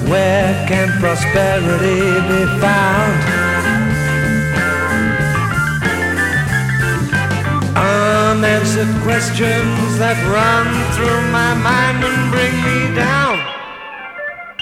Where can prosperity be found? Unanswered questions that run through my mind and bring me down.